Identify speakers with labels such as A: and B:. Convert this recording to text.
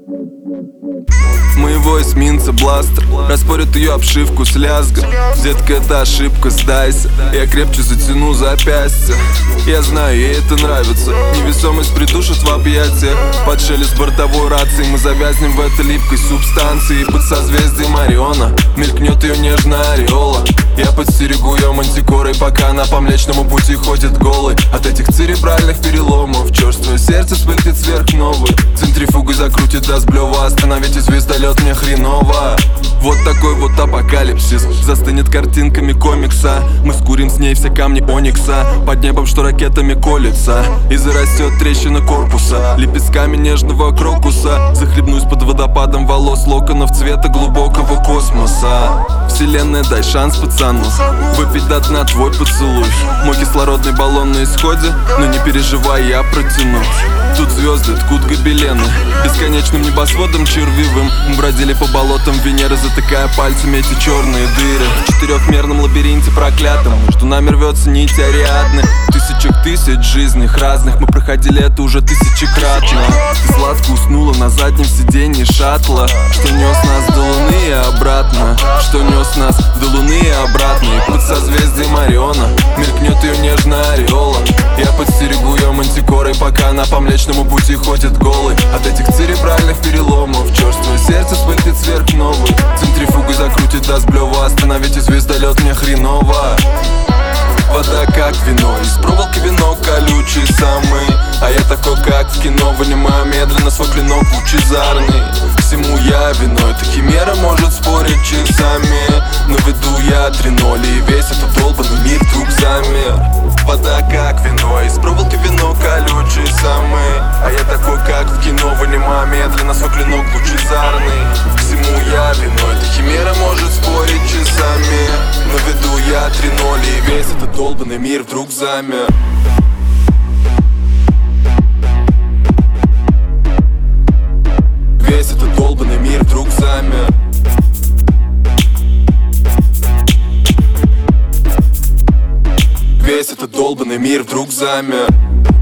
A: Моего эсминца бластер распорит ее обшивку с лязгом. Детка, это ошибка, сдайся. Я крепче затяну запястье. Я знаю, ей это нравится. Невесомость придушит в объятиях. Под шелест бортовой рации мы завязнем в этой липкой субстанции. Под созвездием Ориона мелькнет ее нежная ореола. Я подстерегу ее мантикорой, пока она по Млечному пути ходит голой. От этих церебральных переломов черствое сердце взлетит сверхновый. Центрифугой закрутит до сблева. Остановите звездолет, мне хреново. Вот такой вот апокалипсис. Застынет картинками комикса. Мы скурим с ней все камни оникса. Под небом, что ракетами колется. И зарастет трещина корпуса лепестками нежного крокуса. Захлебнусь под водопадом волос, локонов цвета глубокого космоса. Вселенная, дай шанс пацану выпить до дна твой поцелуй. Мой кислородный баллон на исходе, но не переживай, я протяну. Тут звезды ткут гобелены бесконечным небосводом червивым. Мы бродили по болотам Венеры, затыкая пальцами эти черные дыры. В четырехмерном лабиринте проклятом между нами рвется нить Ариадны. В тысячах тысяч жизнях разных мы проходили это уже тысячекратно. Ты сладко уснула на заднем сиденье шаттла, что нес нас до Луны и обратно. Что нес нас до Луны и обратно. И под созвездием Ориона мелькнет ее нежная ореола. Я подстерегу ее мантикорой, пока она по Млечному пути ходит голой. От этих церебральных переломов черствое сердце взлетит сверхновый. Центрифугой закрутит до сблева. Остановите звездолет, мне хреново. Вода как вино, из проволоки вино колючий самый. А я такой как в кино, вынимаю медленно свой клинок лучезарный. Всему я виной, эта химера может спорить часами. Но веду я 3-0 и весь этот долбанный мир вдруг замер. Вода как вино, из проволоки вино колючий самый. А я такой как в кино, вынимаю медленно свой клинок лучезарный. Всему я виной, эта химера может спорить часами. Но веду я 3-0 и весь этот долбанный мир вдруг замер. Весь этот долбанный мир вдруг замер. Весь этот долбанный мир вдруг замер.